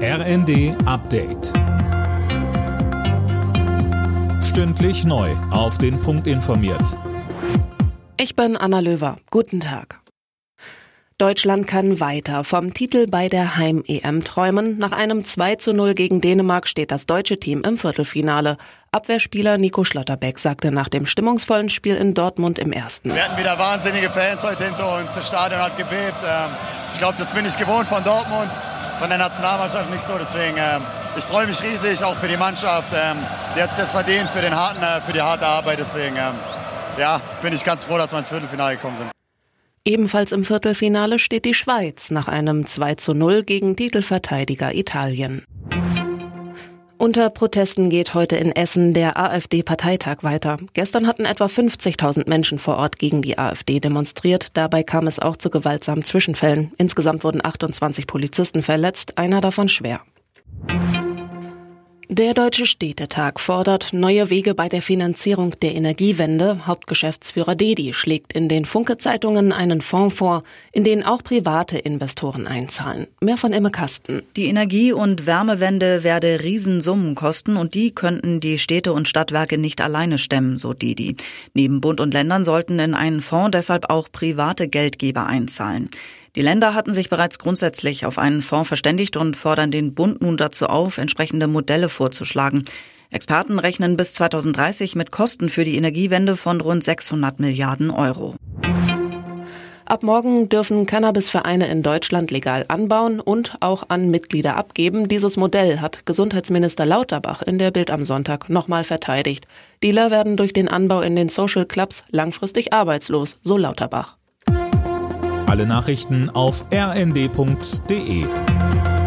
RND Update. Stündlich neu auf den Punkt informiert. Ich bin Anna Löwer. Guten Tag. Deutschland kann weiter vom Titel bei der Heim-EM träumen. Nach einem 2:0 gegen Dänemark steht das deutsche Team im Viertelfinale. Abwehrspieler Nico Schlotterbeck sagte nach dem stimmungsvollen Spiel in Dortmund im ersten: Wir hatten wieder wahnsinnige Fans heute hinter uns. Das Stadion hat gebebt. Ich glaube, das bin ich gewohnt von Dortmund, von der Nationalmannschaft nicht so. Deswegen, ich freue mich riesig, auch für die Mannschaft. Die hat es jetzt verdient für die harte Arbeit. Deswegen, bin ich ganz froh, dass wir ins Viertelfinale gekommen sind. Ebenfalls im Viertelfinale steht die Schweiz nach einem 2:0 gegen Titelverteidiger Italien. Unter Protesten geht heute in Essen der AfD-Parteitag weiter. Gestern hatten etwa 50.000 Menschen vor Ort gegen die AfD demonstriert. Dabei kam es auch zu gewaltsamen Zwischenfällen. Insgesamt wurden 28 Polizisten verletzt, einer davon schwer. Der Deutsche Städtetag fordert neue Wege bei der Finanzierung der Energiewende. Hauptgeschäftsführer Dedi schlägt in den Funke-Zeitungen einen Fonds vor, in den auch private Investoren einzahlen. Mehr von Imme Kasten. Die Energie- und Wärmewende werde Riesensummen kosten und die könnten die Städte und Stadtwerke nicht alleine stemmen, so Dedi. Neben Bund und Ländern sollten in einen Fonds deshalb auch private Geldgeber einzahlen. Die Länder hatten sich bereits grundsätzlich auf einen Fonds verständigt und fordern den Bund nun dazu auf, entsprechende Modelle vorzuschlagen. Experten rechnen bis 2030 mit Kosten für die Energiewende von rund 600 Milliarden Euro. Ab morgen dürfen Cannabisvereine in Deutschland legal anbauen und auch an Mitglieder abgeben. Dieses Modell hat Gesundheitsminister Lauterbach in der Bild am Sonntag nochmal verteidigt. Dealer werden durch den Anbau in den Social Clubs langfristig arbeitslos, so Lauterbach. Alle Nachrichten auf rnd.de.